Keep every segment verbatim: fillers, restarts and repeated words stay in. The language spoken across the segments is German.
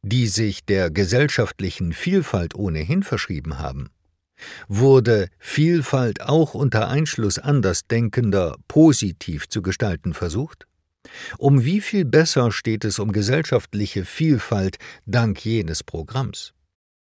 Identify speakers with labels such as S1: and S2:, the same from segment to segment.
S1: die sich der gesellschaftlichen Vielfalt ohnehin verschrieben haben? Wurde Vielfalt auch unter Einschluss Andersdenkender positiv zu gestalten versucht? Um wie viel besser steht es um gesellschaftliche Vielfalt dank jenes Programms?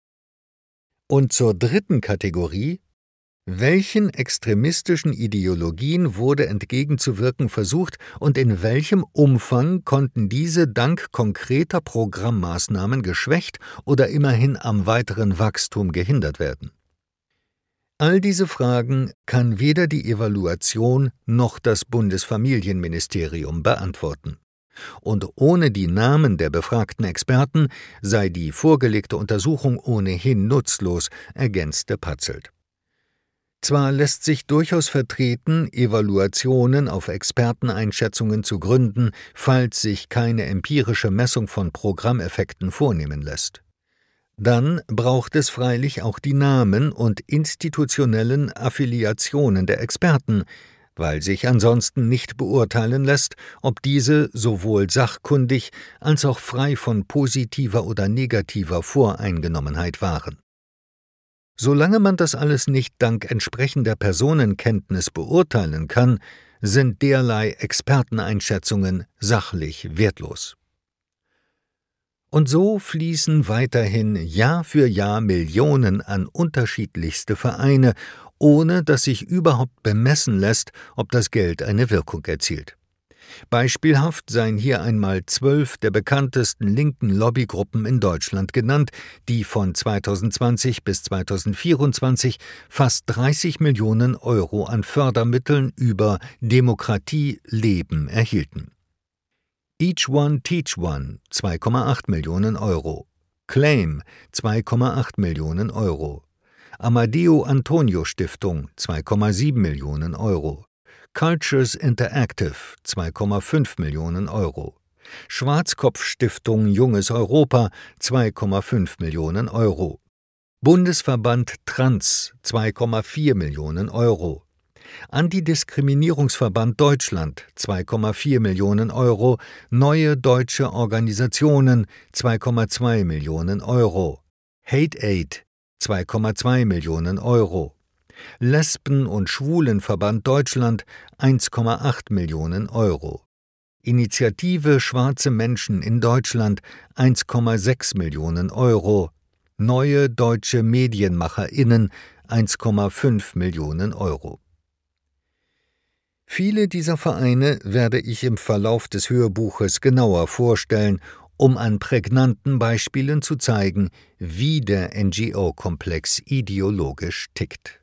S1: Und zur dritten Kategorie: Welchen extremistischen Ideologien wurde entgegenzuwirken versucht und in welchem Umfang konnten diese dank konkreter Programmmaßnahmen geschwächt oder immerhin am weiteren Wachstum gehindert werden? All diese Fragen kann weder die Evaluation noch das Bundesfamilienministerium beantworten. Und ohne die Namen der befragten Experten sei die vorgelegte Untersuchung ohnehin nutzlos, ergänzte Patzelt. Zwar lässt sich durchaus vertreten, Evaluationen auf Experteneinschätzungen zu gründen, falls sich keine empirische Messung von Programmeffekten vornehmen lässt. Dann braucht es freilich auch die Namen und institutionellen Affiliationen der Experten, weil sich ansonsten nicht beurteilen lässt, ob diese sowohl sachkundig als auch frei von positiver oder negativer Voreingenommenheit waren. Solange man das alles nicht dank entsprechender Personenkenntnis beurteilen kann, sind derlei Experteneinschätzungen sachlich wertlos. Und so fließen weiterhin Jahr für Jahr Millionen an unterschiedlichste Vereine, ohne dass sich überhaupt bemessen lässt, ob das Geld eine Wirkung erzielt. Beispielhaft seien hier einmal zwölf der bekanntesten linken Lobbygruppen in Deutschland genannt, die von zweitausendzwanzig bis zweitausendvierundzwanzig fast dreißig Millionen Euro an Fördermitteln über Demokratie leben erhielten. Each One Teach One zwei Komma acht Millionen Euro, Claim zwei Komma acht Millionen Euro, Amadeo Antonio Stiftung zwei Komma sieben Millionen Euro, Cultures Interactive zwei Komma fünf Millionen Euro, Schwarzkopf Stiftung Junges Europa zwei Komma fünf Millionen Euro, Bundesverband Trans zwei Komma vier Millionen Euro, Antidiskriminierungsverband Deutschland zwei Komma vier Millionen Euro, Neue Deutsche Organisationen zwei Komma zwei Millionen Euro, Hate Aid zwei Komma zwei Millionen Euro, Lesben- und Schwulenverband Deutschland eins Komma acht Millionen Euro, Initiative Schwarze Menschen in Deutschland eins Komma sechs Millionen Euro, Neue Deutsche MedienmacherInnen eins Komma fünf Millionen Euro. Viele dieser Vereine werde ich im Verlauf des Hörbuches genauer vorstellen, um an prägnanten Beispielen zu zeigen, wie der N G O-Komplex ideologisch tickt.